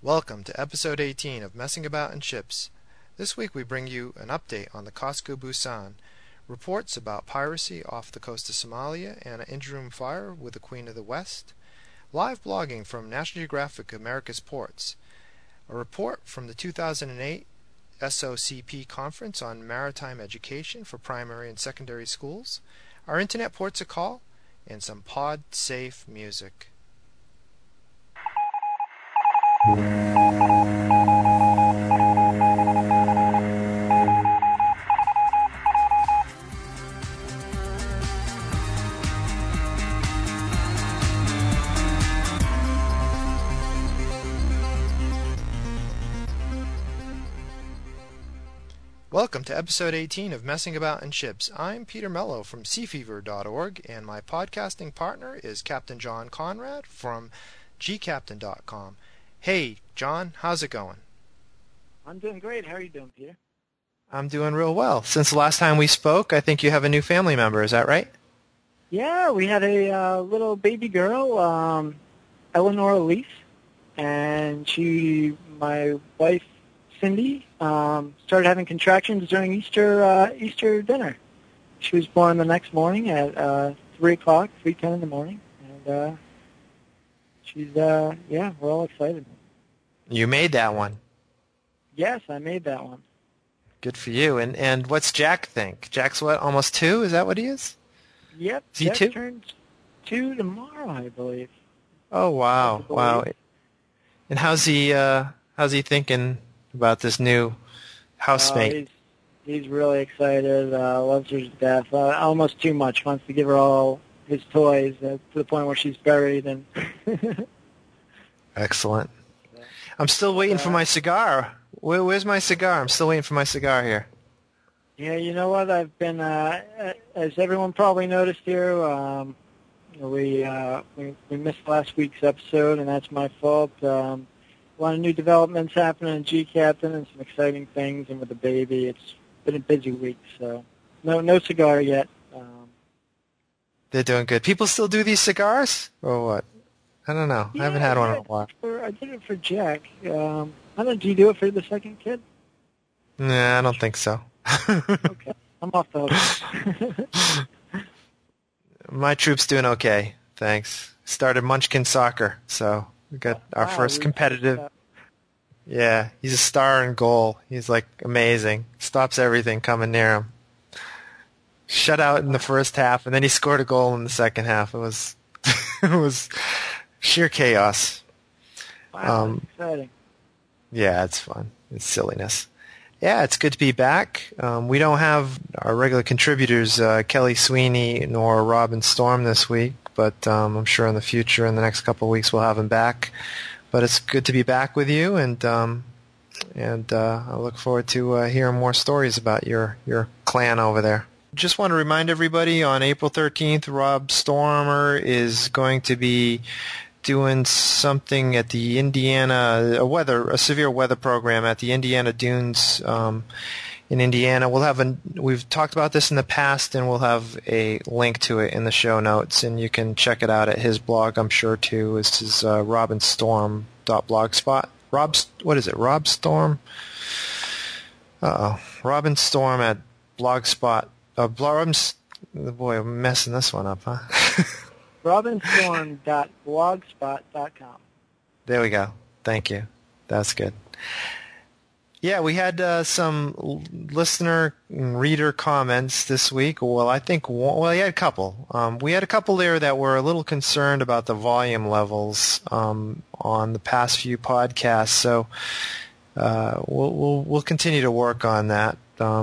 Welcome to episode 18 of Messing About in Ships. This week we bring you an update on the COSCO Busan, reports about piracy off the coast of Somalia and an interim fire with the Queen of the West, live blogging from National Geographic America's Ports, a report from the 2008 SOCP Conference on Maritime Education for Primary and Secondary Schools, our Internet Ports a Call, and some pod-safe music. Welcome to episode 18 of Messing About in Ships. I'm Peter Mello from seafever.org, and my podcasting partner is Captain John Conrad from gcaptain.com. Hey, John, how's it going? I'm doing great. How are you doing, Peter? I'm doing real well. Since the last time we spoke, I think you have a new family member. Is that right? Yeah, we had a little baby girl, Eleanor Elise, and my wife, Cindy, started having contractions during Easter dinner. She was born the next morning at 3:10 in the morning, and we're all excited. You made that one. Yes, I made that one. Good for you. And what's Jack think? Jack's what, almost 2? Is that what he is? Yep. Is he Jack 2? turns 2 tomorrow, I believe. Oh, wow. Wow. And how's he thinking about this new housemate? He's really excited, loves her to death, almost too much, wants to give her all his toys to the point where she's buried. And Excellent. I'm still waiting for my cigar. Where's my cigar? I'm still waiting for my cigar here. Yeah, you know what? I've been, as everyone probably noticed here, we missed last week's episode, and that's my fault. A lot of new developments happening in G-Captain and some exciting things, and with the baby, it's been a busy week, so no cigar yet. They're doing good. People still do these cigars, or what? I don't know. I haven't had one in a while. I did it for Jack. I don't know, do you do it for the second kid? Nah, I don't think so. Okay, I'm off the hook. My troop's doing okay, thanks. Started Munchkin Soccer, so we got our first competitive. Yeah, he's a star in goal. He's like amazing. Stops everything coming near him. Shut out in the first half, and then he scored a goal in the second half. It was it was sheer chaos. Wow, exciting. Yeah, it's fun. It's silliness. Yeah, it's good to be back. We don't have our regular contributors, Kelly Sweeney nor Robin Storm this week, but I'm sure in the future, in the next couple of weeks, we'll have them back. But it's good to be back with you, and I look forward to hearing more stories about your clan over there. Just want to remind everybody, on April 13th, Rob Stormer is going to be doing something at the Indiana, a severe weather program at the Indiana Dunes in Indiana. We've talked about this in the past, and we'll have a link to it in the show notes, and you can check it out at his blog, I'm sure, too. This is robinstorm.blogspot. What is it? Rob Storm? Robin Storm at Blogspot. Boy, I'm messing this one up, huh? robinstorm.blogspot.com. There we go. Thank you. That's good. Yeah, we had some listener and reader comments this week. Well, I think you had a couple. We had a couple there that were a little concerned about the volume levels on the past few podcasts. So we'll continue to work on that.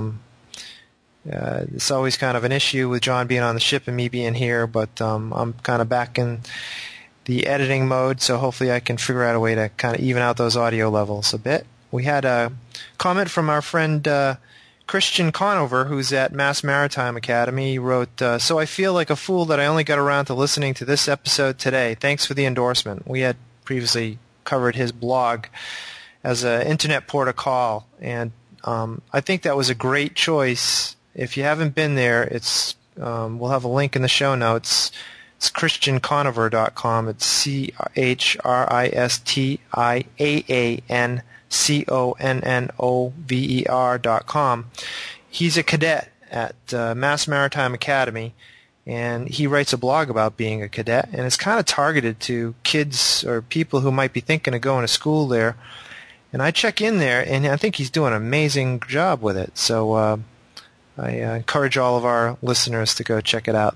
It's always kind of an issue with John being on the ship and me being here, but I'm kind of back in the editing mode, so hopefully I can figure out a way to kind of even out those audio levels a bit. We had a comment from our friend Christian Conover, who's at Mass Maritime Academy. He wrote, "So I feel like a fool that I only got around to listening to this episode today. Thanks for the endorsement." We had previously covered his blog as an internet port of call, and I think that was a great choice. If you haven't been there, we'll have a link in the show notes It's ChristianConover.com. It's ChristiaanConnover.com. He's a cadet at Mass Maritime Academy, and he writes a blog about being a cadet, and it's kind of targeted to kids or people who might be thinking of going to school there. And I check in there, and I think he's doing an amazing job with it. So I encourage all of our listeners to go check it out.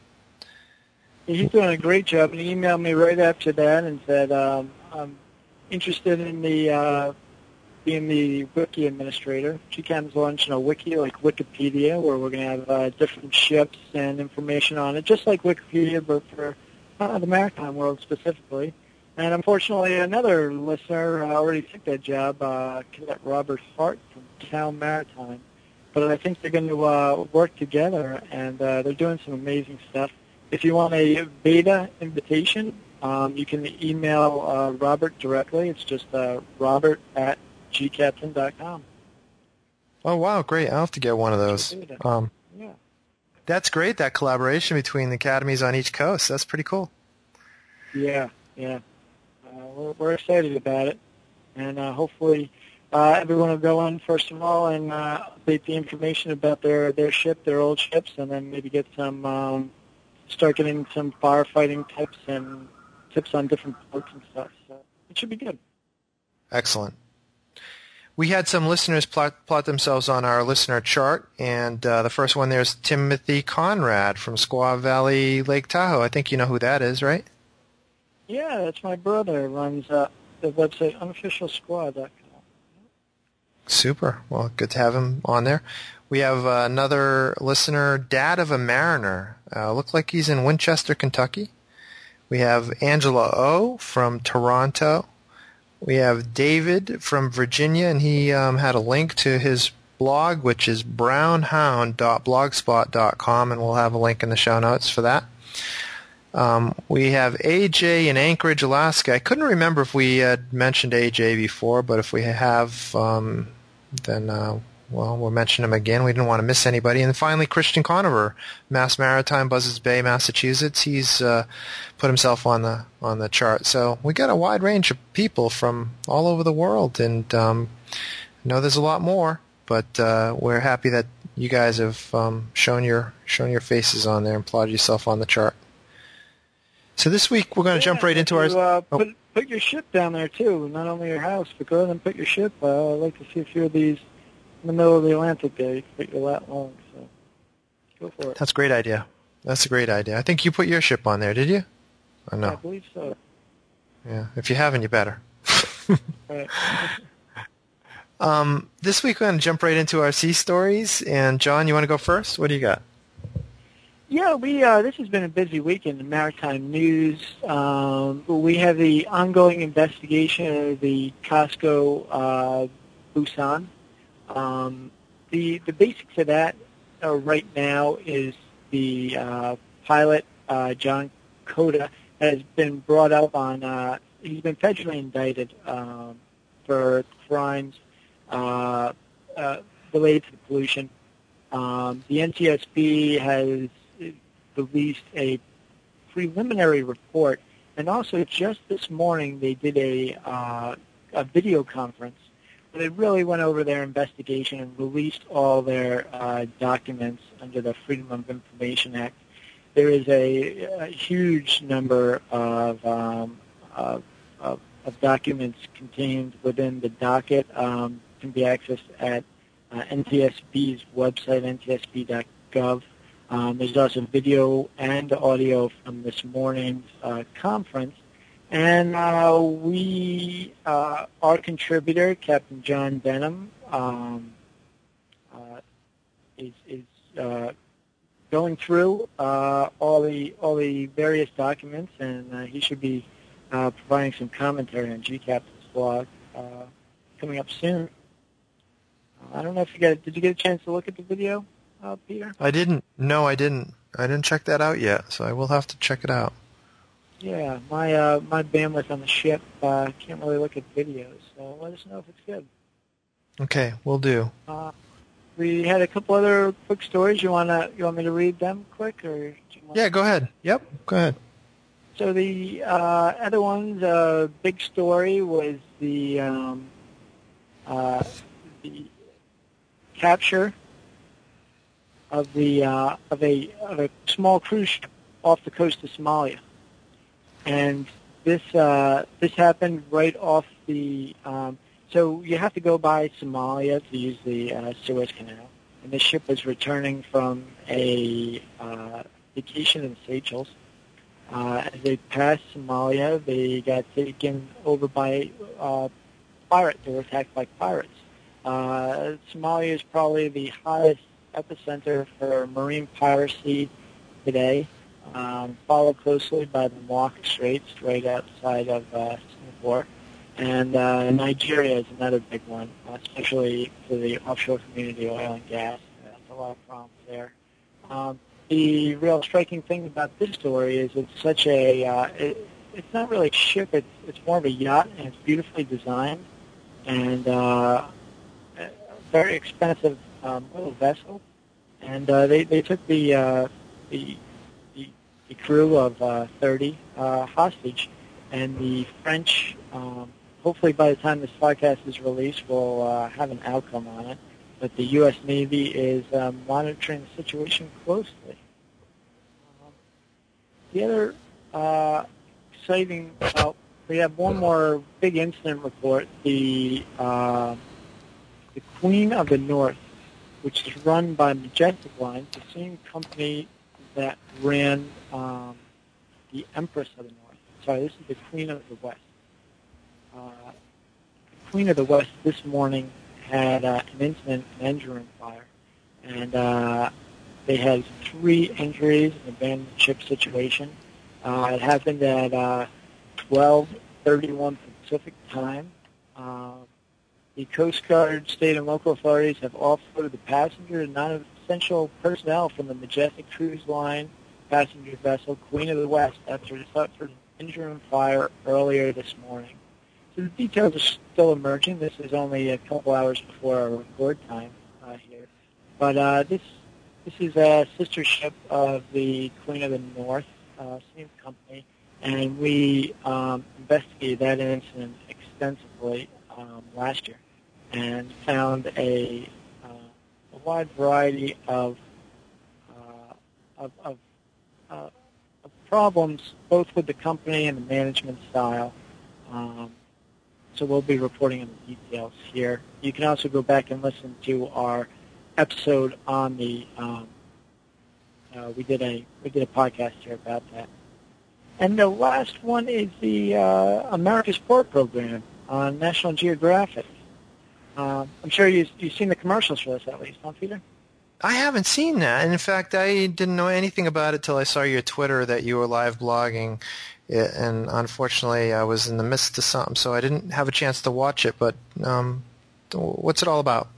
He's doing a great job, and he emailed me right after that and said, I'm interested in being the wiki administrator. GCAPTN's launching a wiki like Wikipedia, where we're going to have different ships and information on it, just like Wikipedia, but for the maritime world specifically. And unfortunately, another listener already took that job, Cadet Robert Hart from Cal Maritime. But I think they're going to work together, and they're doing some amazing stuff. If you want a beta invitation, you can email Robert directly. It's just robert@gcaptn.com. Oh, wow, great. I'll have to get one of those. Yeah. That's great, that collaboration between the academies on each coast. That's pretty cool. Yeah. We're excited about it. And hopefully everyone will go in, first of all, and update the information about their ship, their old ships, and then maybe get some, start getting some firefighting tips and tips on different boats and stuff. So it should be good. Excellent. We had some listeners plot themselves on our listener chart, and the first one there is Timothy Conrad from Squaw Valley, Lake Tahoe. I think you know who that is, right? Yeah, that's my brother. Runs the website unofficialsquaw.com. Super. Well, good to have him on there. We have another listener, Dad of a Mariner. Looks like he's in Winchester, Kentucky. We have Angela O. from Toronto. We have David from Virginia, and he had a link to his blog, which is brownhound.blogspot.com, and we'll have a link in the show notes for that. We have AJ in Anchorage, Alaska. I couldn't remember if we had mentioned AJ before, but if we have, then we'll mention him again. We didn't want to miss anybody. And finally, Christian Conover, Mass Maritime, Buzzards Bay, Massachusetts. He's put himself on the chart. So we got a wide range of people from all over the world, and I know there's a lot more, but we're happy that you guys have shown your faces on there and plotted yourself on the chart. So this week we're going to jump right into our... Put your ship down there, too. Not only your house, but go ahead and put your ship. I'd like to see a few of these in the middle of the Atlantic there. You can put your lat long, so go for it. That's a great idea. That's a great idea. I think you put your ship on there, did you? Or no? I believe so. Yeah, if you haven't, you better. Right. This week we're going to jump right into our sea stories. And John, you want to go first? What do you got? Yeah, this has been a busy week in the maritime news. We have the ongoing investigation of the COSCO Busan. The basics of that right now is the pilot, John Cota, has been brought up on, he's been federally indicted for crimes related to the pollution. The NTSB has released a preliminary report, and also just this morning they did a video conference where they really went over their investigation and released all their documents under the Freedom of Information Act. There is a huge number of documents contained within the docket. Can be accessed at NTSB's website, ntsb.gov. There's also video and audio from this morning's conference. And our contributor, Captain John Denham, is going through all the various documents, and he should be providing some commentary on GCAPTN's blog coming up soon. I don't know if did you get a chance to look at the video, Peter? I didn't. No, I didn't. I didn't check that out yet, so I will have to check it out. Yeah, my bandwidth on the ship can't really look at videos, so let us know if it's good. Okay, will do. we had a couple other quick stories. You want me to read them quick, or do you want? Yeah, go ahead. Yep, go ahead. So the other one's big story was the capture of a small cruise ship off the coast of Somalia, and this happened right off the. So you have to go by Somalia to use the Suez Canal, and the ship was returning from a vacation in the Seychelles. As they passed Somalia, they got taken over by pirates. They were attacked by pirates. Somalia is probably the hottest epicenter for marine piracy today, followed closely by the Malacca Straits right outside of Singapore. And Nigeria is another big one, especially for the offshore community, oil and gas. There's a lot of problems there. The real striking thing about this story is it's such it's not really a ship, it's more of a yacht, and it's beautifully designed, and a very expensive little vessel. And they took the crew of 30 hostage, and the French, hopefully by the time this podcast is released, will have an outcome on it. But the U.S. Navy is monitoring the situation closely. The other exciting, we have one more big incident report. The Queen of the North, which is run by Majestic Line, the same company that ran the Empress of the North. Sorry, this is the Queen of the West. The Queen of the West this morning had an incident, an engine room fire, and they had 3 injuries in an abandoned ship situation. It happened at 12:31 Pacific time. The Coast Guard, state, and local authorities have offloaded the passenger and non-essential personnel from the Majestic Cruise Line passenger vessel Queen of the West after it suffered an engine room fire earlier this morning. So the details are still emerging. This is only a couple hours before our record time here. But this is a sister ship of the Queen of the North, same company, and we investigated that incident extensively last year and found a wide variety of problems, both with the company and the management style. So we'll be reporting on the details here. You can also go back and listen to our episode on the. We did a podcast here about that. And the last one is the America's Port program on National Geographic. I'm sure you've seen the commercials for this at least, huh, Peter? I haven't seen that. And in fact, I didn't know anything about it till I saw your Twitter that you were live blogging. And unfortunately, I was in the midst of something, so I didn't have a chance to watch it. But what's it all about?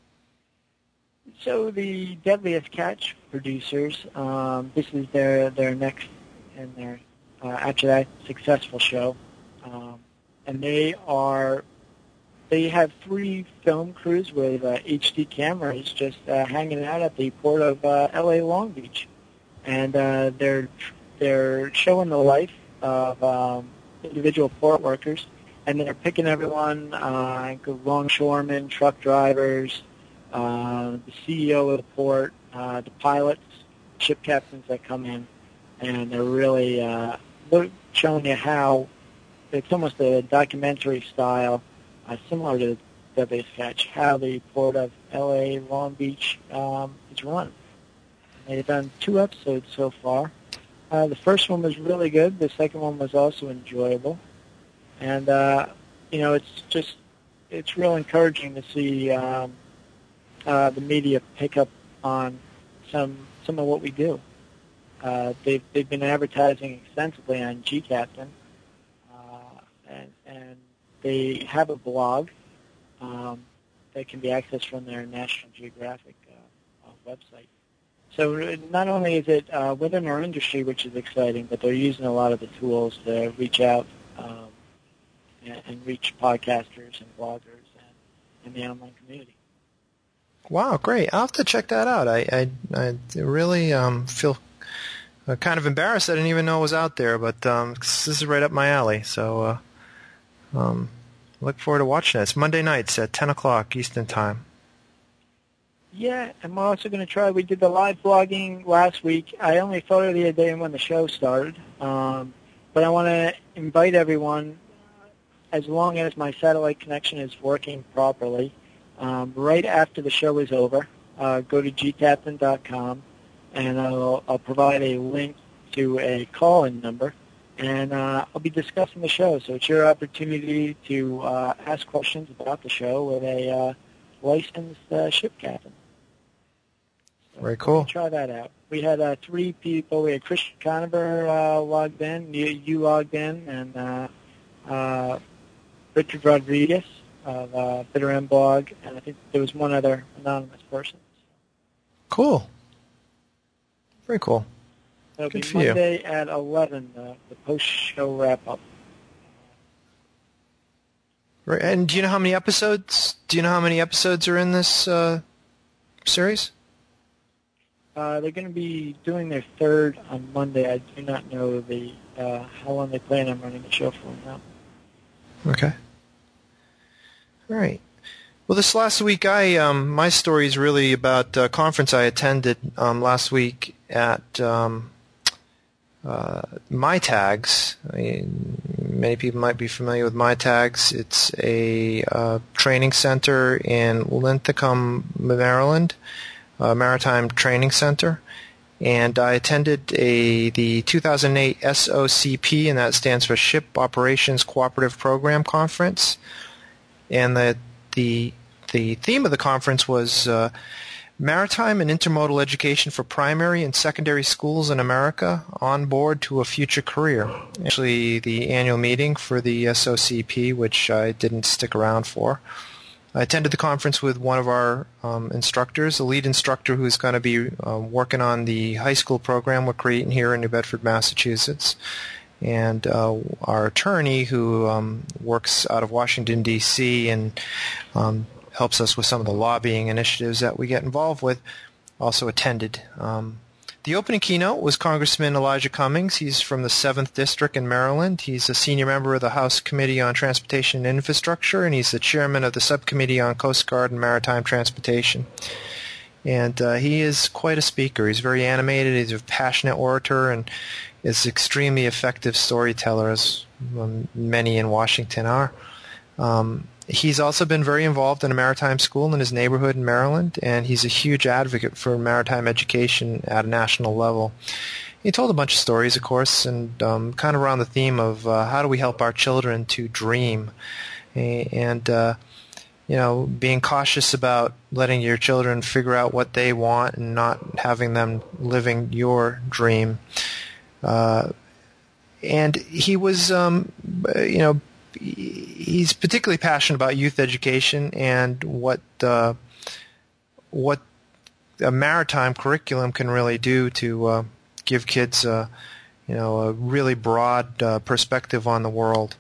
So the Deadliest Catch producers, this is their next and their after that successful show, and they have 3 film crews with HD cameras just hanging out at the port of L.A. Long Beach, and they're showing the life of individual port workers, and they're picking everyone, longshoremen, truck drivers, the CEO of the port, the pilots, ship captains that come in, and they're really showing you how it's almost a documentary style, similar to Deadliest Catch, how the port of L.A. Long Beach is run. They've done 2 episodes so far. The first one was really good. The second one was also enjoyable, and it's real encouraging to see the media pick up on some of what we do. They've been advertising extensively on GCaptain, and they have a blog that can be accessed from their National Geographic website. So not only is it within our industry, which is exciting, but they're using a lot of the tools to reach out and reach podcasters and bloggers and the online community. Wow, great! I'll have to check that out. I really feel kind of embarrassed. I didn't even know it was out there, but 'cause this is right up my alley. So look forward to watching it. It's Monday nights at 10 o'clock Eastern Time. Yeah, and we're also going to try. We did the live blogging last week. I only thought of the other day when the show started, but I want to invite everyone, as long as my satellite connection is working properly, right after the show is over, go to gcaptain.com, and I'll provide a link to a call-in number, and I'll be discussing the show. So it's your opportunity to ask questions about the show with a licensed ship captain. Very cool. Try that out. We had 3 people. We had Christian Conover logged in, you logged in, and Richard Rodriguez of Bitter End Blog, and I think there was one other anonymous person. Cool. Very cool. It'll Good be for you. Monday at 11, the post-show wrap-up. Right. And do you know how many episodes? Do you know how many episodes are in this series? They're going to be doing their 3rd on Monday. I do not know how long they plan on running the show for now. Okay. All right. Well, this last week, my story is really about a conference I attended last week at MyTags. Many people might be familiar with MyTags. It's a training center in Linthicum, Maryland, Maritime Training Center. And I attended the 2008 SOCP, and that stands for Ship Operations Cooperative Program Conference. And the theme of the conference was Maritime and Intermodal Education for Primary and Secondary Schools in America, On Board to a Future Career. Actually, the annual meeting for the SOCP, which I didn't stick around for. I attended the conference with one of our instructors, a lead instructor who's going to be working on the high school program we're creating here in New Bedford, Massachusetts, and our attorney who works out of Washington, D.C. and helps us with some of the lobbying initiatives that we get involved with, also attended. The opening keynote was Congressman Elijah Cummings. He's from the 7th District in Maryland. He's a senior member of the House Committee on Transportation and Infrastructure, and he's the chairman of the Subcommittee on Coast Guard and Maritime Transportation. And he is quite a speaker. He's very animated. He's a passionate orator and is extremely effective storyteller, as many in Washington are. He's also been very involved in a maritime school in his neighborhood in Maryland, and he's a huge advocate for maritime education at a national level. He told a bunch of stories, of course, and kind of around the theme of how do we help our children to dream, and being cautious about letting your children figure out what they want and not having them living your dream. And he was, he's particularly passionate about youth education and what a maritime curriculum can really do to give kids a really broad perspective on the world.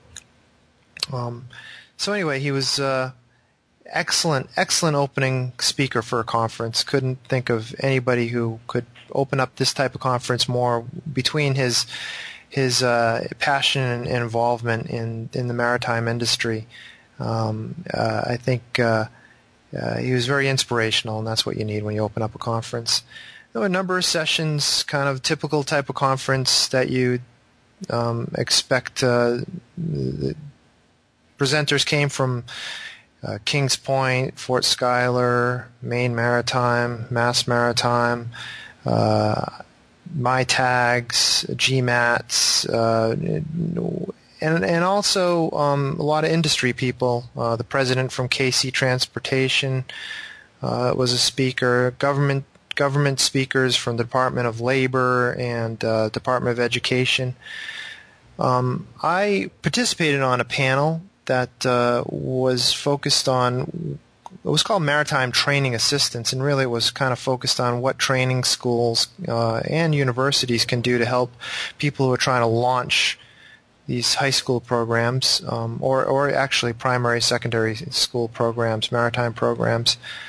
So anyway, he was excellent opening speaker for a conference. Couldn't think of anybody who could open up this type of conference more between his passion and involvement in the maritime industry. I think he was very inspirational, and that's what you need when you open up a conference. There were a number of sessions, kind of typical type of conference that you expect. The presenters came from Kings Point, Fort Schuyler, Maine Maritime, Mass Maritime, MyTags, GMATs, and also a lot of industry people. The president from KC Transportation was a speaker. Government speakers from the Department of Labor and Department of Education. I participated on a panel that was focused on. It was called Maritime Training Assistance, and really it was kind of focused on what training schools and universities can do to help people who are trying to launch these high school programs, or actually primary, secondary school programs, maritime programs.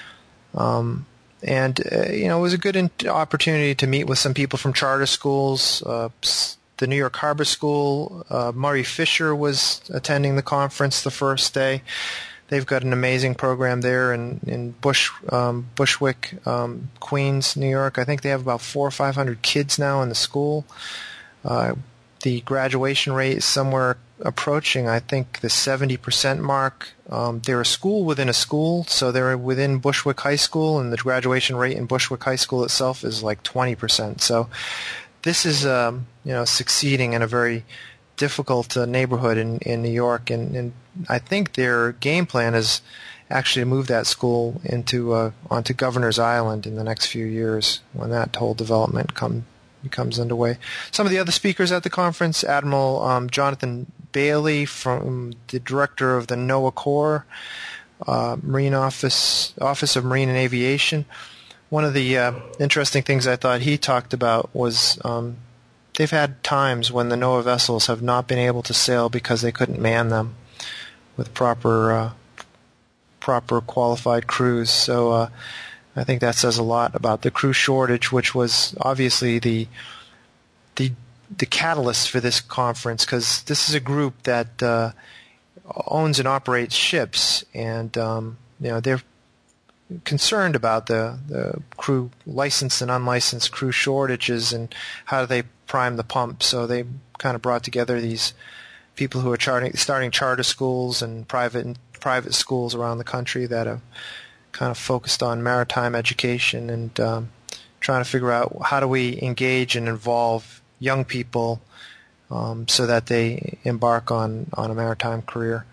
It was a good opportunity to meet with some people from charter schools. The New York Harbor School, Murray Fisher was attending the conference the first day. They've got an amazing program there in Bushwick, Queens, New York. I think they have about 400 or 500 kids now in the school. The graduation rate is somewhere approaching, I think, the 70% mark. They're a school within a school, so they're within Bushwick High School, and the graduation rate in Bushwick High School itself is like 20%. So this is, succeeding in a very difficult neighborhood in New York, and I think their game plan is actually to move that school onto Governor's Island in the next few years when that whole development comes underway. Some of the other speakers at the conference: Admiral Jonathan Bailey, from the director of the NOAA Corps, Marine Office of Marine and Aviation. One of the interesting things I thought he talked about was they've had times when the NOAA vessels have not been able to sail because they couldn't man them with proper qualified crews. So I think that says a lot about the crew shortage, which was obviously the catalyst for this conference, because this is a group that owns and operates ships, and they're concerned about the crew, licensed and unlicensed crew shortages, and how do they prime the pump. So they kind of brought together these people who are starting charter schools and private schools around the country that have kind of focused on maritime education, and trying to figure out how do we engage and involve young people so that they embark on a maritime career.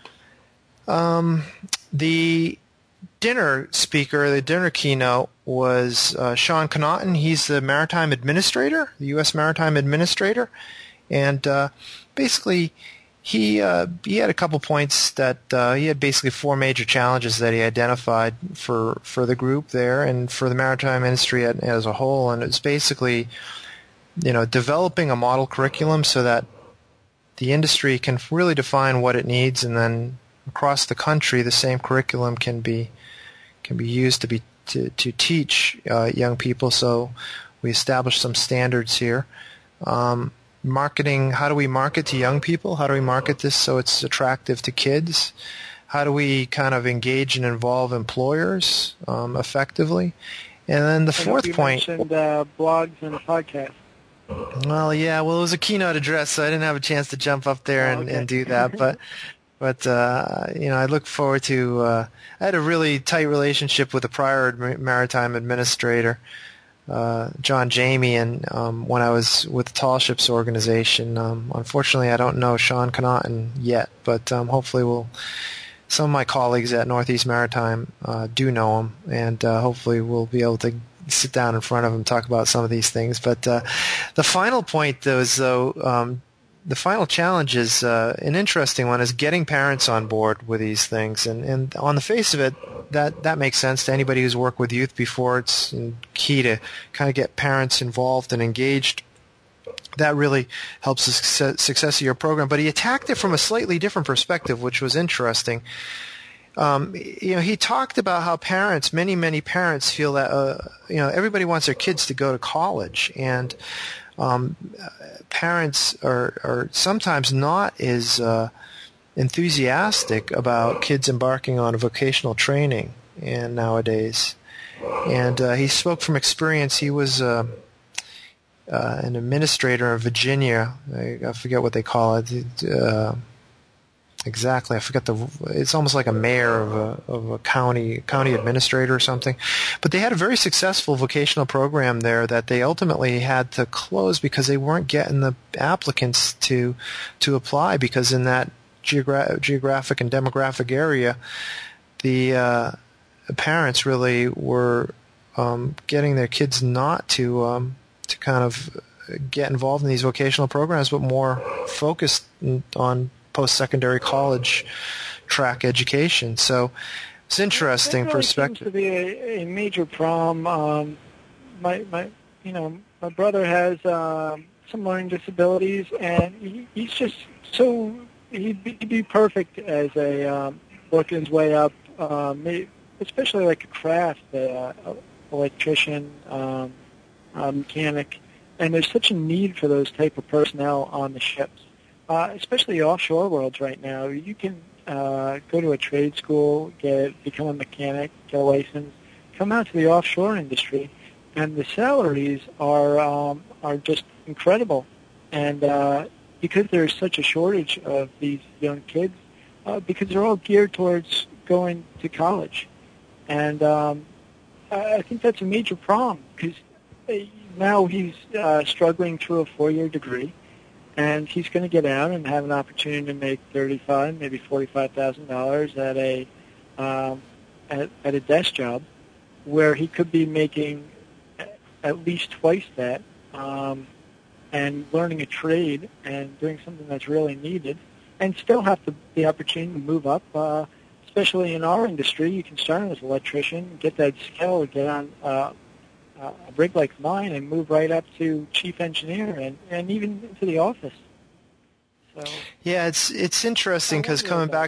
The dinner speaker, the dinner keynote, was Sean Connaughton. He's the Maritime Administrator, the U.S. Maritime Administrator, and basically he had a couple points that he had basically four major challenges that he identified for the group there and for the maritime industry as a whole, and it's basically developing a model curriculum so that the industry can really define what it needs, and then across the country the same curriculum can be used to teach young people. So we established some standards here. Marketing, how do we market to young people? How do we market this so it's attractive to kids? How do we kind of engage and involve employers effectively? And then the fourth point... You mentioned blogs and podcasts. Well, yeah. Well, it was a keynote address, so I didn't have a chance to jump up there and do that. But I look forward to. I had a really tight relationship with the prior maritime administrator, John Jamie, and when I was with the Tall Ships organization. Unfortunately, I don't know Sean Connaughton yet, but hopefully some of my colleagues at Northeast Maritime do know him, and hopefully we'll be able to sit down in front of him and talk about some of these things. But the final point, the final challenge is an interesting one, is getting parents on board with these things. And on the face of it, that makes sense to anybody who's worked with youth before. It's key to kind of get parents involved and engaged. That really helps the success of your program. But he attacked it from a slightly different perspective, which was interesting. He talked about how many parents feel that everybody wants their kids to go to college, and parents are sometimes not as enthusiastic about kids embarking on a vocational training nowadays. And he spoke from experience. He was an administrator in Virginia. I forget what they call it. Exactly, I forget it's almost like a mayor of a county administrator or something. But they had a very successful vocational program there that they ultimately had to close because they weren't getting the applicants to apply, because in that geographic and demographic area, the parents really were getting their kids not to kind of get involved in these vocational programs, but more focused on post-secondary college track education. So it's interesting perspective. Seems to be a major problem. My brother has some learning disabilities, and he's just so he'd be perfect as a working his way up. especially like a craft, electrician, mechanic, and there's such a need for those type of personnel on the ships, especially offshore worlds right now. You can go to a trade school, become a mechanic, get a license, come out to the offshore industry, and the salaries are just incredible. And because there's such a shortage of these young kids, because they're all geared towards going to college, and I think that's a major problem because now he's struggling through a 4-year degree, and he's going to get out and have an opportunity to make $35,000, maybe $45,000 at a desk job, where he could be making at least twice that, and learning a trade and doing something that's really needed, and still have the opportunity to move up. Especially in our industry, you can start as an electrician, get that skill, get on a rig like mine, and move right up to chief engineer and even into the office. So yeah, it's interesting because coming back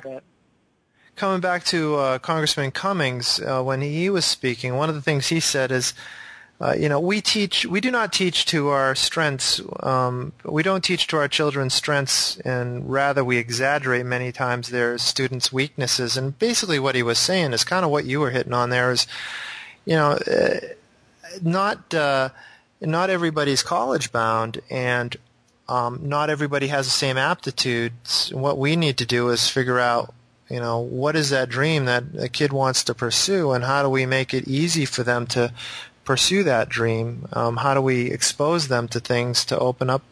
to Congressman Cummings, when he was speaking, one of the things he said is, we do not teach to our strengths. We don't teach to our children's strengths, and rather we exaggerate many times their students' weaknesses. And basically what he was saying is kind of what you were hitting on there is, not everybody's college bound, and not everybody has the same aptitudes. What we need to do is figure out, what is that dream that a kid wants to pursue, and how do we make it easy for them to pursue that dream? How do we expose them to things to open up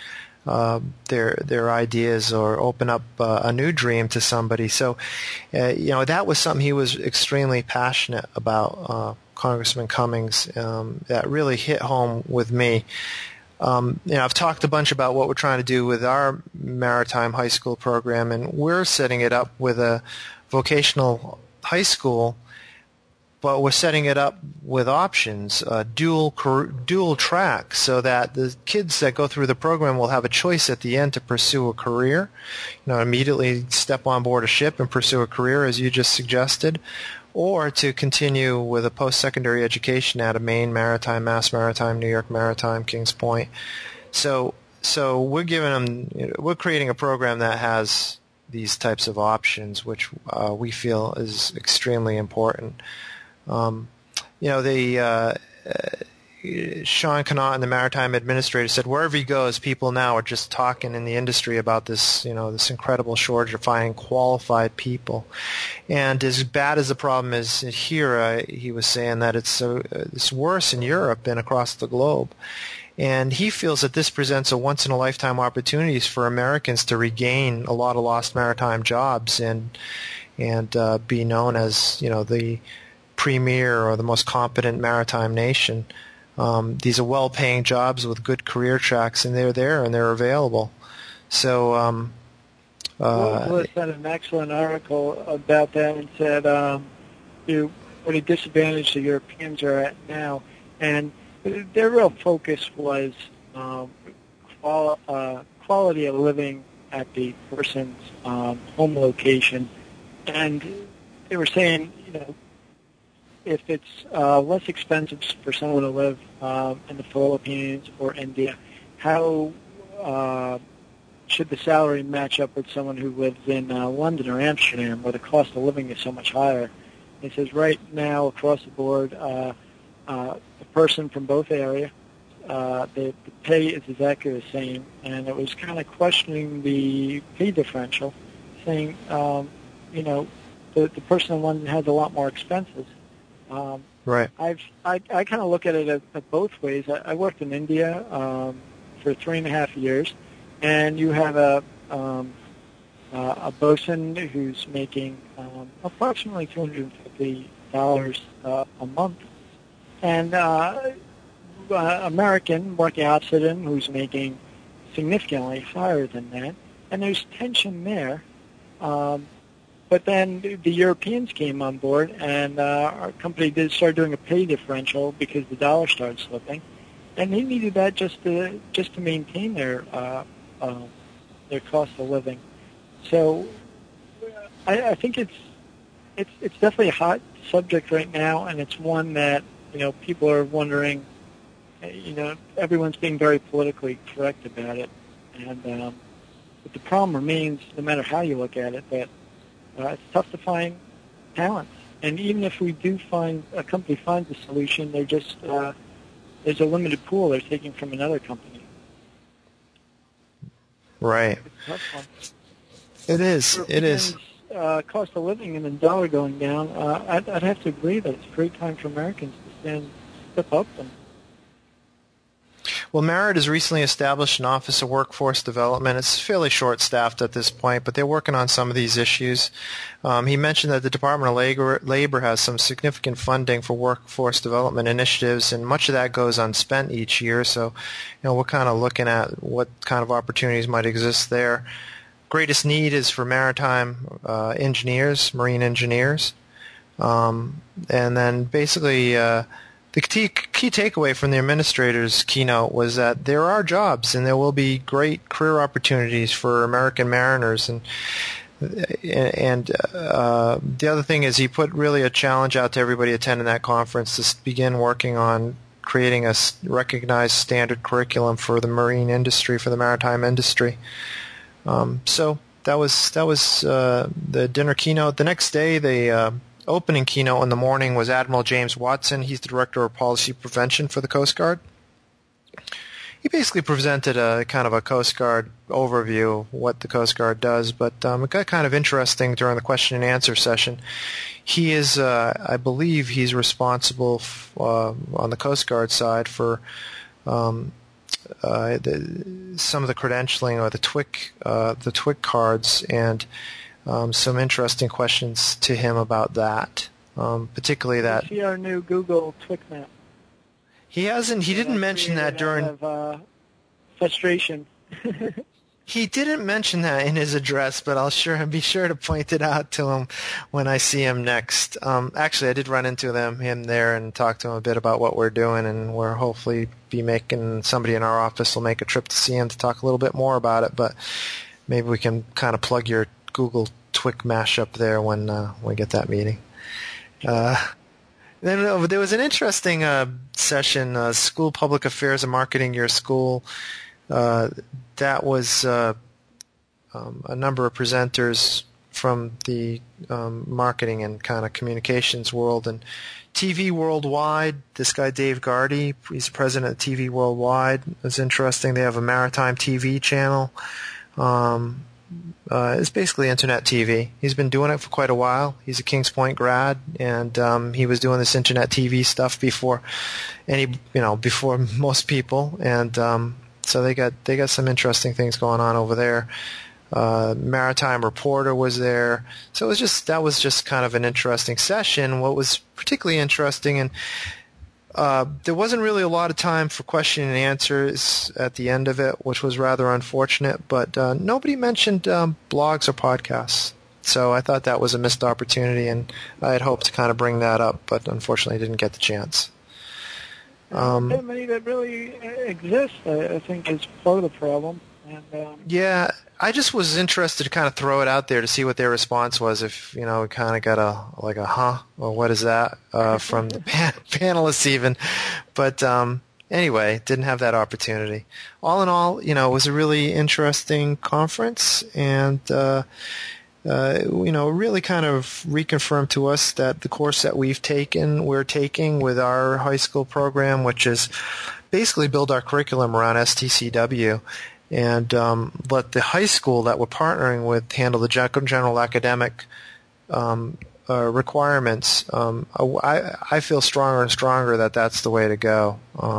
their ideas or open up a new dream to somebody? So, that was something he was extremely passionate about, Congressman Cummings. That really hit home with me. I've talked a bunch about what we're trying to do with our maritime high school program, and we're setting it up with a vocational high school, but we're setting it up with options, dual track, so that the kids that go through the program will have a choice at the end to pursue a career, immediately step on board a ship and pursue a career, as you just suggested, or to continue with a post-secondary education at a Maine Maritime, Mass Maritime, New York Maritime, Kings Point. So we're we're creating a program that has these types of options, which we feel is extremely important. Sean Connaughton, the maritime administrator, said wherever he goes, people now are just talking in the industry about this, this incredible shortage of finding qualified people. And as bad as the problem is here, he was saying that it's worse in Europe than across the globe. And he feels that this presents a once-in-a-lifetime opportunities for Americans to regain a lot of lost maritime jobs and be known as, the premier or the most competent maritime nation. These are well-paying jobs with good career tracks, and they're there and they're available. So, Lewis had an excellent article about that and said, what a disadvantage the Europeans are at now, and their real focus was quality of living at the person's home location, and they were saying, if it's less expensive for someone to live in the Philippines or India, how should the salary match up with someone who lives in London or Amsterdam, where the cost of living is so much higher? He says right now, across the board, a person from both areas, the pay is exactly the same, and it was kind of questioning the pay differential, saying, the person in London has a lot more expenses. Right. I kind of look at it at both ways. I worked in India for 3.5 years, and you have a bosun who's making approximately $250 a month, and American working opposite him who's making significantly higher than that, and there's tension there. But then the Europeans came on board, and our company did start doing a pay differential because the dollar started slipping, and they needed that just to maintain their cost of living. So I think it's it's definitely a hot subject right now, and it's one that people are wondering. Everyone's being very politically correct about it, and but the problem remains, no matter how you look at it, that it's tough to find talent. And even if we do find a company finds a solution, they're just there's a limited pool they're taking from another company. Right. It's a tough one. It is. It is. Cost of living and the dollar going down, I'd have to agree that it's a great time for Americans to step up. Well, Merit has recently established an Office of Workforce Development. It's fairly short-staffed at this point, but they're working on some of these issues. He mentioned that the Department of Labor has some significant funding for workforce development initiatives, and much of that goes unspent each year. So, we're kind of looking at what kind of opportunities might exist there. Greatest need is for maritime engineers, marine engineers. And then basically the key takeaway from the administrator's keynote was that there are jobs and there will be great career opportunities for American mariners. And the other thing is he put really a challenge out to everybody attending that conference to begin working on creating a recognized standard curriculum for the marine industry, for the maritime industry. So that was the dinner keynote. The next day, the opening keynote in the morning was Admiral James Watson. He's the Director of Policy Prevention for the Coast Guard. He basically presented a kind of a Coast Guard overview of what the Coast Guard does, but it got kind of interesting during the question and answer session. He is, I believe, he's responsible on the Coast Guard side for some of the credentialing or the TWIC cards, and some interesting questions to him about that, particularly that. See our new Google TWIC map. He didn't mention that during. Frustration. He didn't mention that in his address, but I'll be sure to point it out to him when I see him next. Actually, I did run into him there and talk to him a bit about what we're doing, and we're hopefully somebody in our office will make a trip to see him to talk a little bit more about it. But maybe we can kind of plug your Google TWIC mashup there when we get that meeting. Then there was an interesting session, School Public Affairs and Marketing Your School. That was a number of presenters from the marketing and kind of communications world. And TV Worldwide, this guy Dave Gardy, he's president of TV Worldwide. It's interesting. They have a maritime TV channel. It's basically internet TV. He's been doing it for quite a while. He's a Kings Point grad, and he was doing this internet TV stuff before most people. And so they got some interesting things going on over there. Maritime Reporter was there. So that was just kind of an interesting session. What was particularly interesting, and there wasn't really a lot of time for question and answers at the end of it, which was rather unfortunate, but nobody mentioned blogs or podcasts. So I thought that was a missed opportunity, and I had hoped to kind of bring that up, but unfortunately didn't get the chance. Many that really exist, I think, is part of the problem. And, yeah, I just was interested to kind of throw it out there to see what their response was. If we kind of got a huh, or what is that from the panelists even, but anyway, didn't have that opportunity. All in all, it was a really interesting conference, and really kind of reconfirmed to us that the course that we're taking with our high school program, which is basically build our curriculum around STCW. And let the high school that we're partnering with handle the general academic requirements. I feel stronger and stronger that that's the way to go.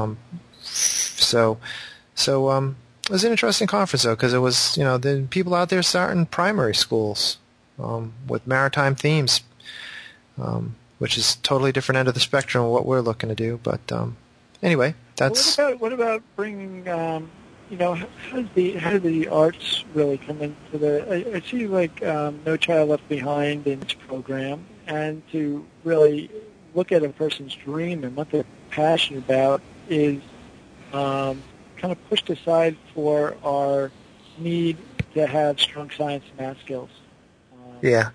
So it was an interesting conference though, because it was the people out there starting primary schools with maritime themes, which is totally different end of the spectrum of what we're looking to do. But anyway, that's. What about bringing? How do the arts really come into I see No Child Left Behind in this program, and to really look at a person's dream and what they're passionate about is kind of pushed aside for our need to have strong science and math skills. Yeah.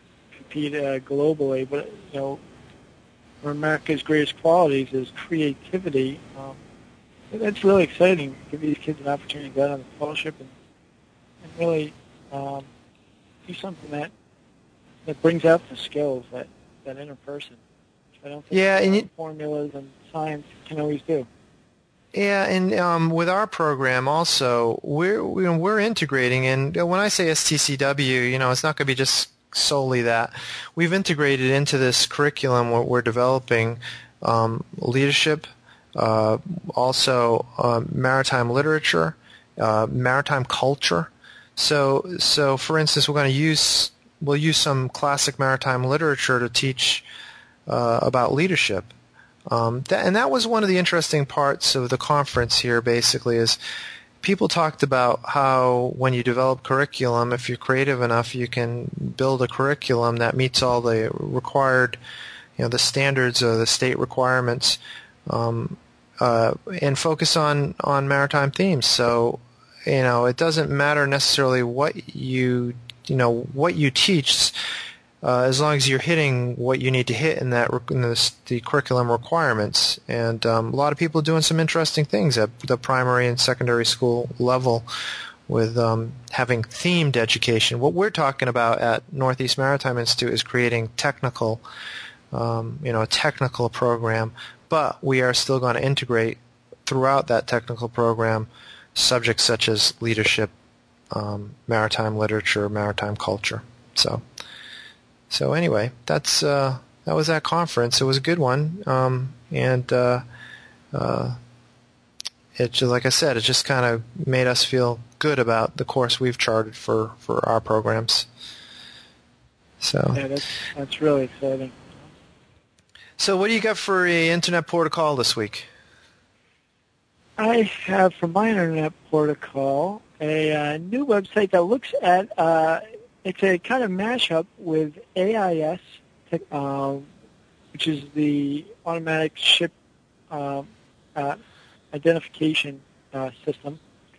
repeat globally. But one of America's greatest qualities is creativity. That's really exciting. Give these kids an opportunity to go out on the fellowship and really do something that brings out the skills, that inner person. I don't think formulas and science can always do. Yeah, and with our program also, we're integrating, and when I say STCW, it's not going to be just solely that. We've integrated into this curriculum what we're developing leadership, also maritime literature, maritime culture. So for instance, we'll use some classic maritime literature to teach about leadership. And that was one of the interesting parts of the conference here, basically, is people talked about how when you develop curriculum, if you're creative enough, you can build a curriculum that meets all the required, the standards or the state requirements, and focus on maritime themes. So, it doesn't matter necessarily what you teach, as long as you're hitting what you need to hit in the curriculum requirements. And a lot of people are doing some interesting things at the primary and secondary school level with having themed education. What we're talking about at Northeast Maritime Institute is creating technical, a technical program, but we are still going to integrate throughout that technical program subjects such as leadership, maritime literature, maritime culture. So anyway, that was that conference. It was a good one, and it just, like I said, it just kind of made us feel good about the course we've charted for our programs. So yeah, that's really exciting. So what do you got for a Internet Protocol this week? I have for my Internet Protocol a new website that looks at it's a kind of mashup with AIS, which is the automatic ship identification system.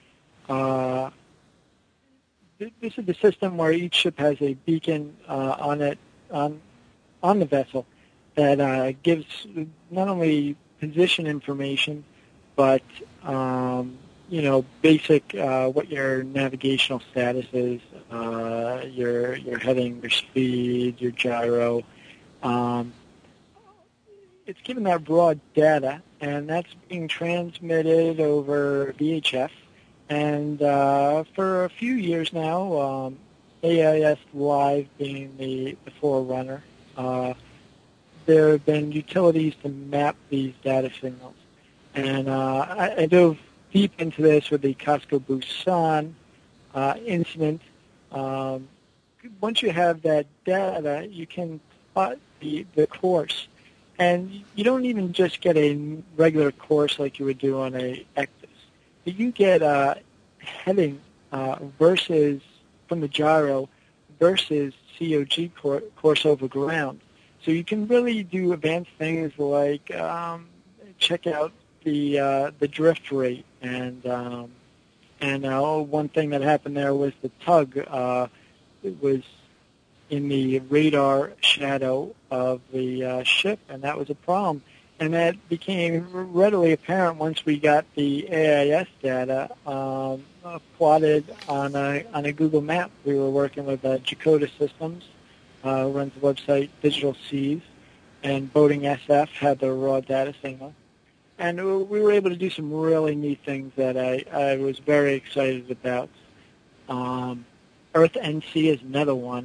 This is the system where each ship has a beacon on the vessel that gives not only position information, but basic what your navigational status is, your heading, your speed, your gyro. It's given that broad data, and that's being transmitted over VHF. And for a few years now, AIS Live being the forerunner, there have been utilities to map these data signals. And I dove deep into this with the Casco Busan incident. Once you have that data, you can plot the course. And you don't even just get a regular course like you would do on a ECDIS. You get a heading versus from the gyro versus COG course over ground. So you can really do advanced things like check out the drift rate, and one thing that happened there was the tug it was in the radar shadow of the ship, and that was a problem. And that became readily apparent once we got the AIS data plotted on a Google map. We were working with Jacoda Systems, runs the website Digital Seas, and Boating SF had the raw data signal. And we were able to do some really neat things that I was very excited about. Earth NC is another one.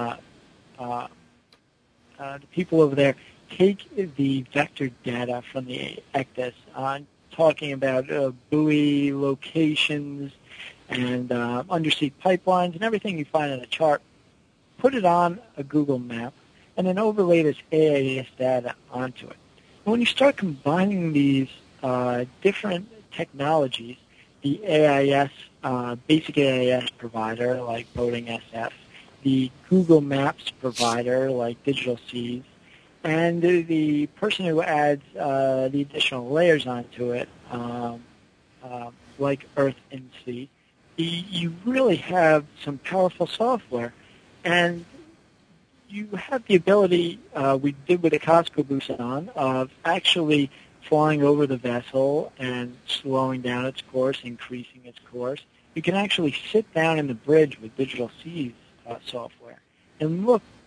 The people over there take the vector data from the ECDIS, talking about buoy locations and undersea pipelines and everything you find on a chart, put it on a Google map, and then overlay this AIS data onto it. And when you start combining these different technologies, the AIS, basic AIS provider like Boating SF, the Google Maps provider like Digital Seas, and the person who adds the additional layers onto it, like Earth NC, you really have some powerful software. And you have the ability, we did with the Costco Busan, of actually flying over the vessel and slowing down its course, increasing its course. You can actually sit down in the bridge with Digital Seas software and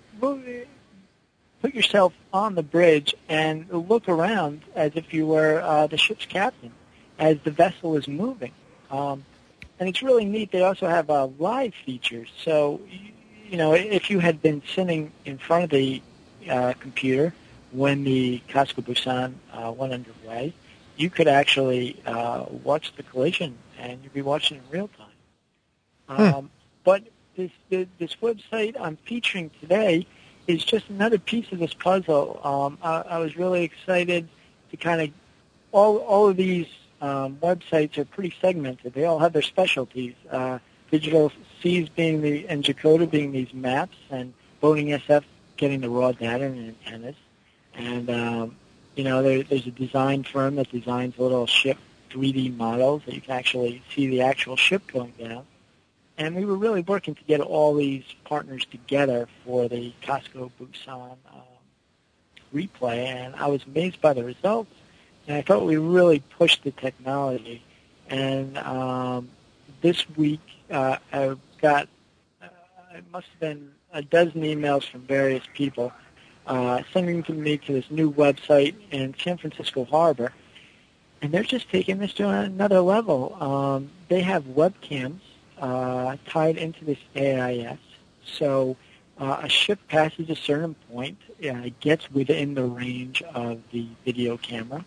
put yourself on the bridge and look around as if you were the ship's captain as the vessel is moving. And it's really neat. They also have live features. So, if you had been sitting in front of the computer when the Costco Busan went underway, you could actually watch the collision, and you'd be watching in real time. But this website I'm featuring today is just another piece of this puzzle. I was really excited to kind of all of these websites are pretty segmented. They all have their specialties. Digital Seas and Jakarta being these maps, and Boating SF getting the raw data and antennas. And there's a design firm that designs little ship 3D models that you can actually see the actual ship going down. And we were really working to get all these partners together for the Costco Busan replay, and I was amazed by the results. And I thought we really pushed the technology. And this week, I got, it must have been a dozen emails from various people sending me to this new website in San Francisco Harbor. And they're just taking this to another level. They have webcams tied into this AIS. So a ship passes a certain point, it gets within the range of the video camera.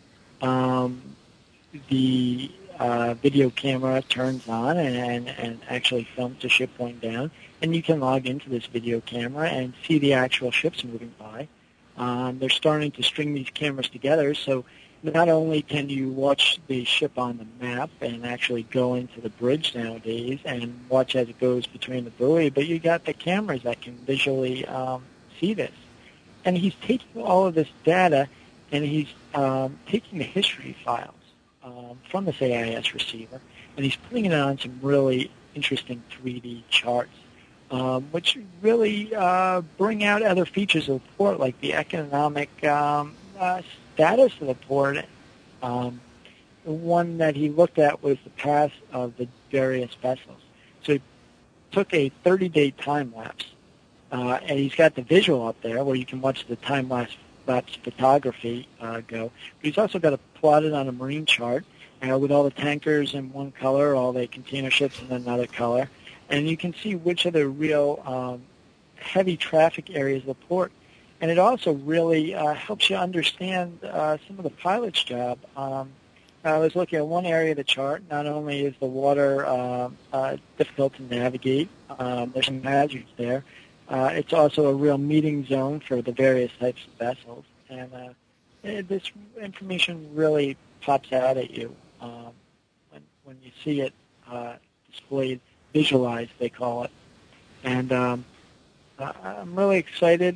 The video camera turns on and actually films the ship going down, and you can log into this video camera and see the actual ships moving by. They're starting to string these cameras together, so not only can you watch the ship on the map and actually go into the bridge nowadays and watch as it goes between the buoy, but you got the cameras that can visually see this. And he's taking all of this data, and he's taking the history files from this AIS receiver, and he's putting it on some really interesting 3D charts, which really bring out other features of the port, like the economic status of the port. The one that he looked at was the path of the various vessels. So he took a 30-day time lapse, and he's got the visual up there where you can watch the time lapse photography go. But he's also got it plotted on a marine chart with all the tankers in one color, all the container ships in another color, and you can see which are the real heavy traffic areas of the port. And it also really helps you understand some of the pilot's job. I was looking at one area of the chart. Not only is the water difficult to navigate, there's some hazards there. It's also a real meeting zone for the various types of vessels. And this information really pops out at you when you see it displayed, visualized, they call it. And I'm really excited.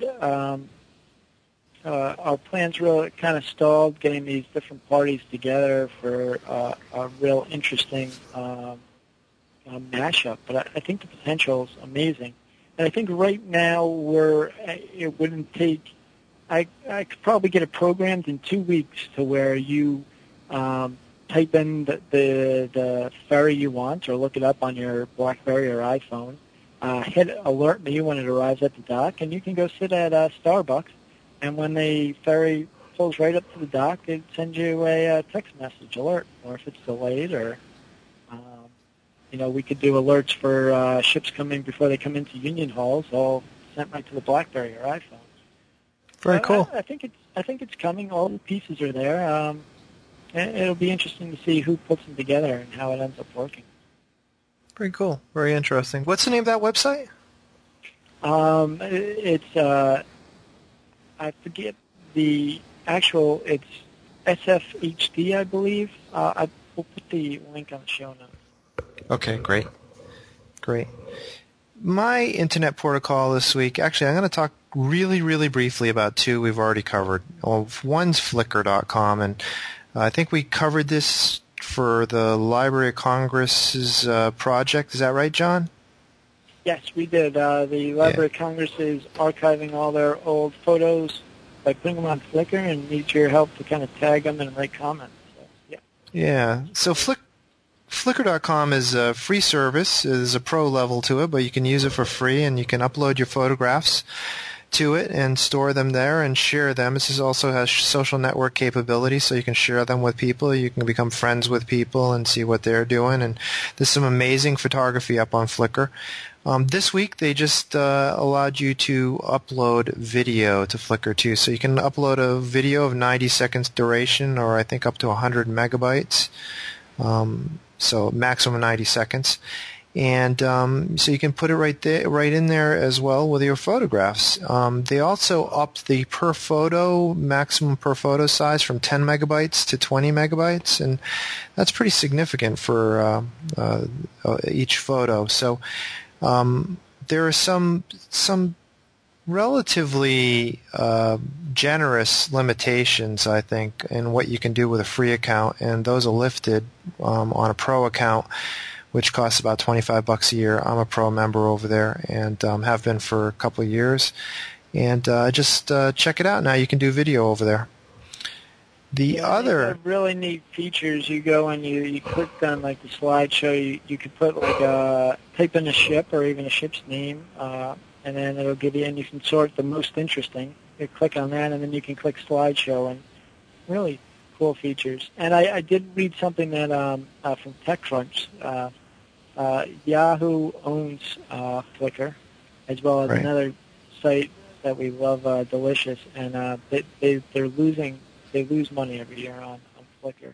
Our plans really kind of stalled getting these different parties together for a real interesting mashup. But I think the potential is amazing. And I think right now it wouldn't take, I could probably get it programmed in 2 weeks to where you type in the ferry you want or look it up on your BlackBerry or iPhone, hit alert me when it arrives at the dock, and you can go sit at Starbucks. And when the ferry pulls right up to the dock, it sends you a text message alert, or if it's delayed, or we could do alerts for ships coming before they come into Union Halls, all sent right to the BlackBerry or iPhone. Very cool. I think it's coming. All the pieces are there. It'll be interesting to see who puts them together and how it ends up working. Very cool. Very interesting. What's the name of that website? It's I forget the actual. It's SFHD, I believe. I will put the link on the show notes. Okay, great. My internet protocol this week, actually, I'm going to talk really, really briefly about two we've already covered. One's Flickr.com, and I think we covered this for the Library of Congress's project. Is that right, John? Yes, we did. The Library of Congress is archiving all their old photos by putting them on Flickr and needs your help to kind of tag them and write comments. So, yeah. Yeah. So Flickr.com is a free service. There's a pro level to it, but you can use it for free, and you can upload your photographs to it and store them there and share them. This also has social network capability, so you can share them with people. You can become friends with people and see what they're doing. And there's some amazing photography up on Flickr. This week they just allowed you to upload video to Flickr too. So you can upload a video of 90 seconds duration, or I think up to 100 megabytes. So maximum 90 seconds. And so you can put it right in there as well with your photographs. They also upped the maximum per photo size from 10 megabytes to 20 megabytes, and that's pretty significant for each photo. So there are some relatively generous limitations, I think, in what you can do with a free account, and those are lifted on a pro account, which costs about $25 a year. I'm a pro member over there and have been for a couple of years. And just check it out now. You can do video over there. They have really neat features. You go and you click on like the slideshow. You could put like type in a ship or even a ship's name, and then it'll give you, and you can sort the most interesting. You click on that, and then you can click slideshow, and really cool features. And I did read something that from TechCrunch. Yahoo owns Flickr, as well as another site that we love, Delicious, and they lose money every year on Flickr.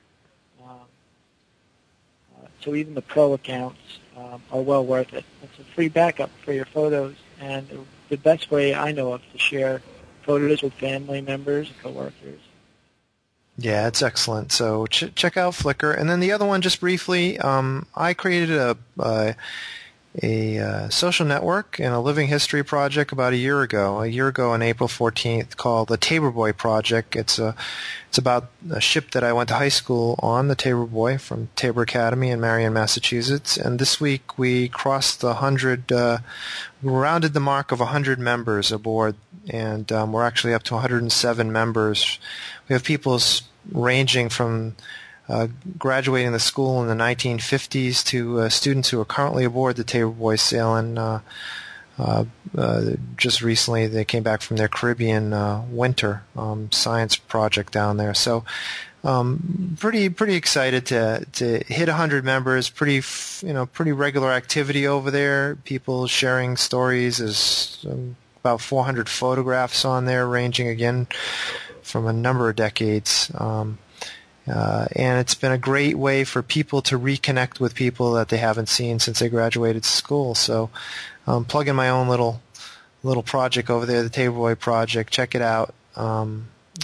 So even the pro accounts are well worth it. It's a free backup for your photos, and the best way I know of to share photos with family members and coworkers. Yeah, it's excellent. So check out Flickr. And then the other one, just briefly, I created a social network and a living history project about a year ago on April 14th, called the Tabor Boy Project. It's about a ship that I went to high school on, the Tabor Boy, from Tabor Academy in Marion, Massachusetts. And this week we crossed rounded the mark of 100 members aboard, and we're actually up to 107 members. We have people ranging from graduating the school in the 1950s to students who are currently aboard the Tabor Boy sailing. Just recently they came back from their Caribbean winter science project down there. So pretty excited to hit 100 members. Pretty regular activity over there. People sharing stories. There's about 400 photographs on there, ranging again from a number of decades. And it's been a great way for people to reconnect with people that they haven't seen since they graduated school. So plugging my own little project over there, the Tabor Boy Project. Check it out. I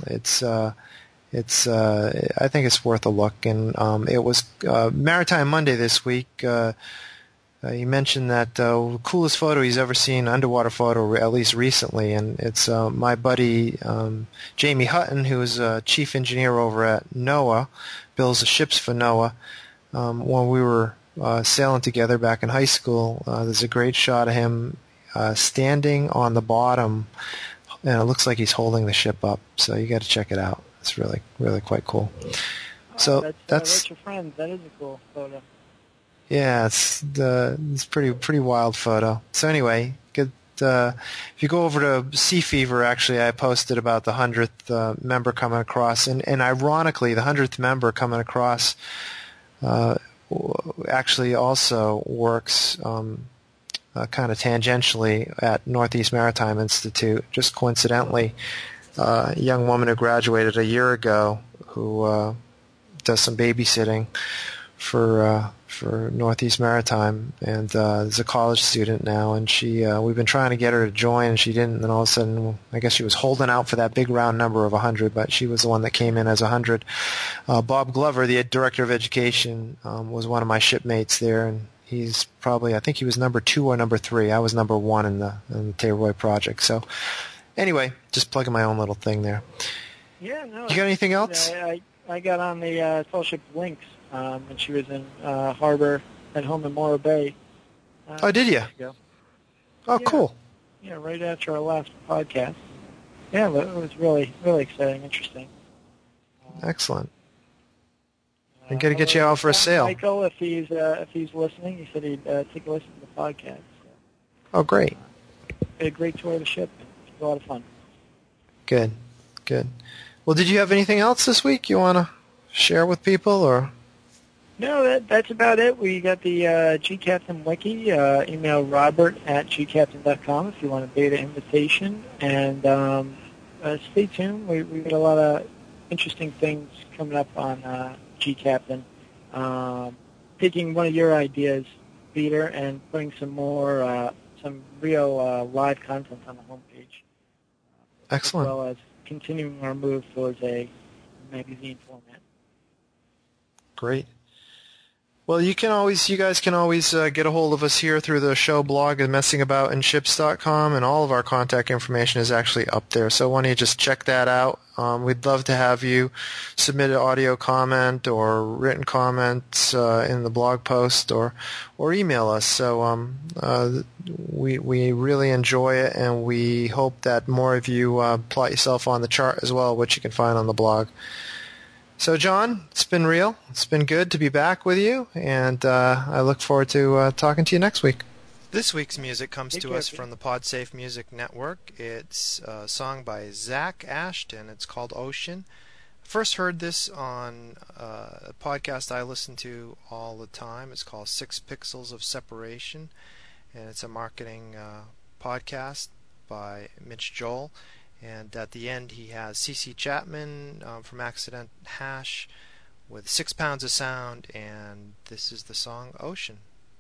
think it's worth a look. And it was Maritime Monday this week. He mentioned that the coolest photo he's ever seen, underwater photo, at least recently, and it's my buddy Jamie Hutton, who is a chief engineer over at NOAA, builds the ships for NOAA. When we were sailing together back in high school, there's a great shot of him standing on the bottom, and it looks like he's holding the ship up. So you got to check it out. It's really, really quite cool. So that's your friend. That is a cool photo. Yeah, it's pretty wild photo. So anyway, if you go over to Sea Fever, actually, I posted about the 100th member coming across, and ironically, the 100th member coming across actually also works kind of tangentially at Northeast Maritime Institute. Just coincidentally, a young woman who graduated a year ago who does some babysitting for Northeast Maritime, and is a college student now, and we've been trying to get her to join, and she didn't, and then all of a sudden, I guess she was holding out for that big round number of 100, but she was the one that came in as 100. Bob Glover, the director of education, was one of my shipmates there, and he's probably, I think he was number 2 or number 3. I was number 1 in the Tabor Boy Project. So anyway, just plugging my own little thing there. Yeah, no. You got anything else? I got on the Fellowship Lynx. And she was in harbor at home in Morro Bay. Oh, did you? Oh, cool. Yeah, right after our last podcast. Yeah, it was really, really exciting, interesting. Excellent. I'm going to get you out for a sale. Michael, if he's listening, he said he'd take a listen to the podcast. So. Oh, great. We had a great tour of the ship. It was a lot of fun. Good. Well, did you have anything else this week you want to share with people, or? No, that's about it. We got the GCaptain Wiki. Email robert@gcaptain.com if you want a beta invitation. And stay tuned. We got a lot of interesting things coming up on GCaptain. Taking one of your ideas, Peter, and putting some more, some real live content on the homepage. Excellent. As well as continuing our move towards a magazine format. Great. Well, you guys can always get a hold of us here through the show blog at messingaboutinShips.com, and all of our contact information is actually up there. So why don't you just check that out? We'd love to have you submit an audio comment or written comments in the blog post, or email us. So we really enjoy it, and we hope that more of you plot yourself on the chart as well, which you can find on the blog. So, John, it's been real. It's been good to be back with you, and I look forward to talking to you next week. This week's music comes to us from the PodSafe Music Network. It's a song by Zach Ashton. It's called Ocean. First heard this on a podcast I listen to all the time. It's called 6 Pixels of Separation, and it's a marketing podcast by Mitch Joel. And at the end, he has CC Chapman from Accident Hash with 6 Pounds of Sound, and this is the song Ocean.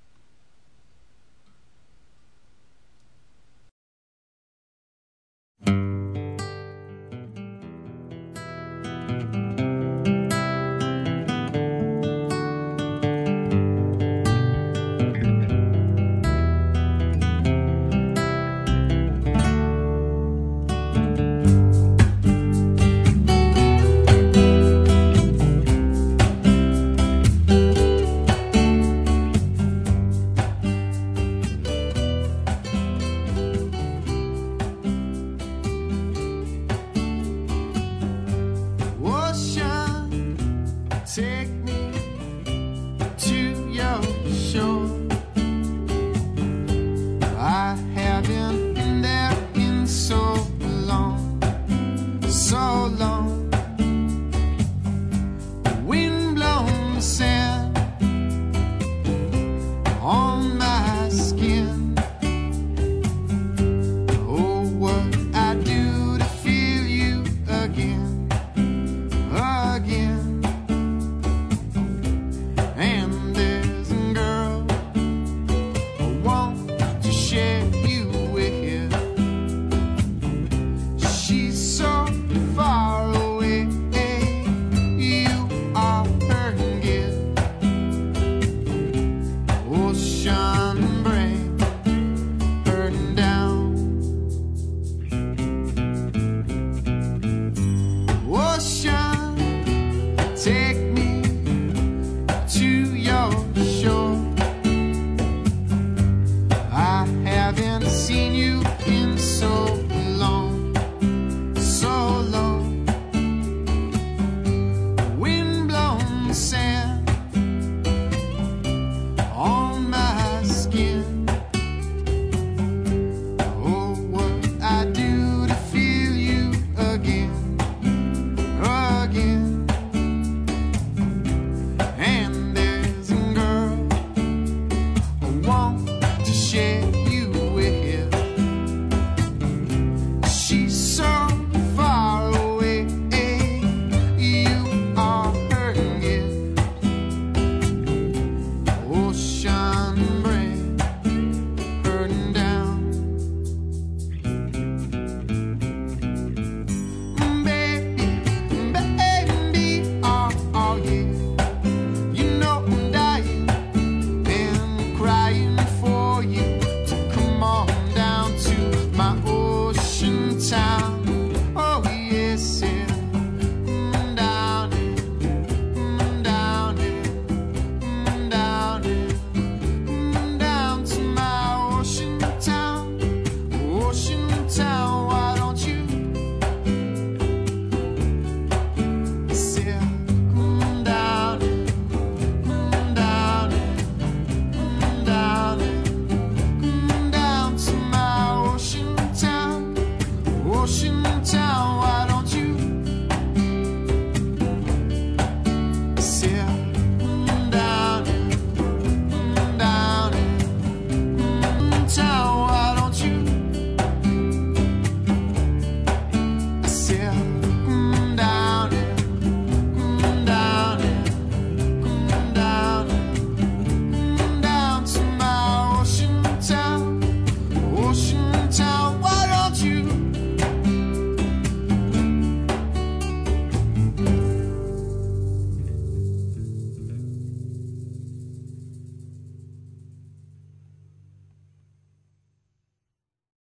Take me to your shore. I haven't been there in so long, so long. Wind-blown sand on my skin. Oh, what I do to feel you again, again. And there's a girl I want to share you with. She's so far away, you are her gift. Ocean break her down. Ocean, take me to your shore. I haven't seen you in so long, so long. Wind-blown sand on my skin. Oh, what I do to feel you again, again. And there's a girl I want to share you with. She's so far away, you are her gift. Ocean break her down. Baby, oh yeah. You know I'm dying, been crying for you to come on down to my ocean town. Oh yes, yes.